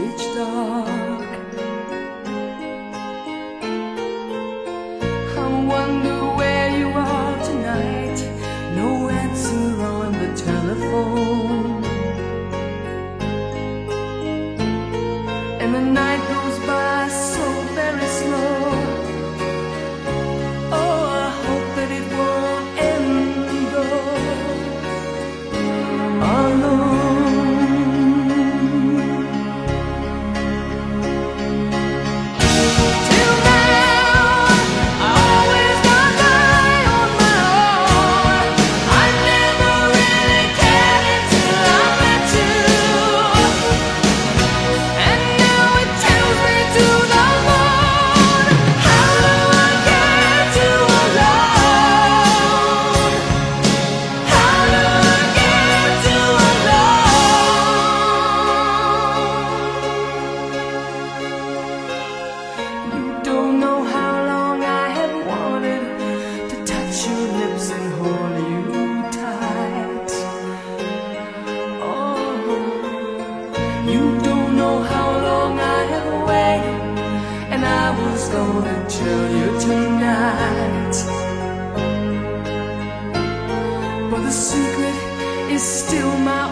pitch dark. I wonder where you are tonight. No answer on the telephone, and the night goes by so very slow. Oh, I hope that it won't end though alone. Till now, I always got by on my own. I never really cared until I met you, and now it tells me to the moon. How do I get you alone? How do I get you alone? You don't know how long I have wanted to touch your lips and hold you tight. Oh, you don't know how long I have waited, and I was gonna tell you tonight. But the secret is still mine.